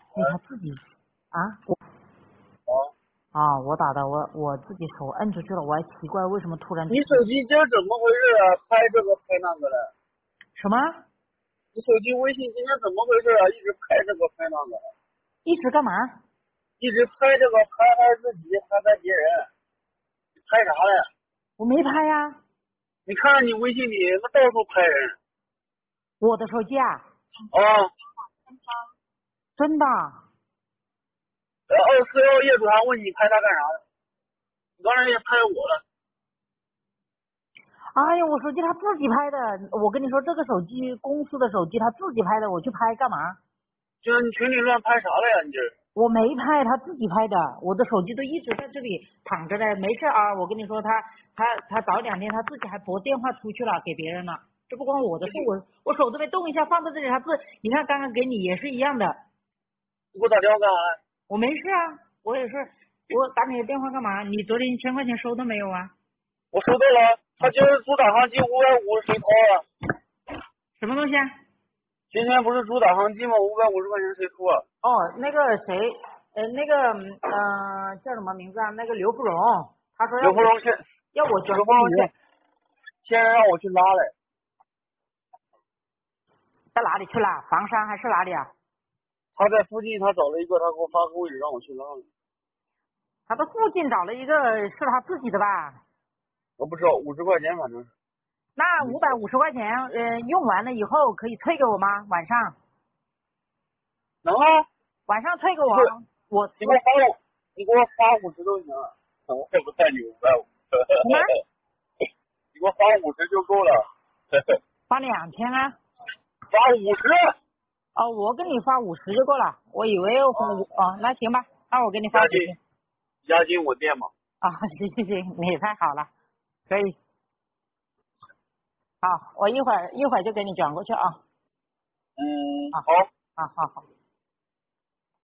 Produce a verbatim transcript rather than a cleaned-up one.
你他自己啊，我哦， 啊，我打的，我我自己手摁出去了，我还奇怪为什么突然你手机今儿怎么回事啊？拍这个拍那个的。 什么你手机微信今天怎么回事啊？一直拍这个拍那个， 一直干嘛？ 一直拍这个拍拍自己，拍拍别人，你拍啥嘞？ 我没拍呀， 你看看你微信里，那到处拍人。 我的手机啊， 啊， 真的。 然后四幺业主还问你拍他干啥的？你刚才也拍我了。 哎呀，我手机他自己拍的，我跟你说，这个手机公司的手机他自己拍的，我去拍干嘛？ 就是你群里乱拍啥了呀？你这我没拍，他自己拍的，我的手机都一直在这里躺着的，没事啊。我跟你说，他他他早两天他自己还拨电话出去了，给别人了，这不关我的事，我我手都没动一下，放在这里，他自你看刚刚给你也是一样的， 你给我打电话干啥？ 我没事啊，我也是，我打你的电话干嘛？你昨天一千块钱收到没有啊？ 我收到了，他今儿主打航机五百五谁掏啊？ 什么东西啊？ 今天不是主打航机吗？五百五十块钱谁出啊？ 哦，那个谁，呃，那个呃叫什么名字啊？那个刘富荣，他说要刘芙蓉现要我转刘给你， 芙蓉现现在让我去拉嘞。 到哪里去了？房山还是哪里啊？ 他在附近，他找了一个，他给我发个位置让我去拉了。 他的附近找了一个是他自己的吧？ 我不知道，五十块钱反正是。 那五百五十块钱，呃，用完了以后可以退给我吗？晚上能啊， 晚上退给我，我你给我发我，你给我发五十都行。我也不带你五百五。 什么？ 你给我发五十就够了。 发两千啊？ 发五十。 哦，我给你发五十就够了。我以为要发五哦，那行吧，那我给你发押金， 五十。 押金我垫嘛。 啊，行行行，你也太好了，可以。好，我一会儿一会儿就给你转过去啊。 嗯， 好， 好。 好好好。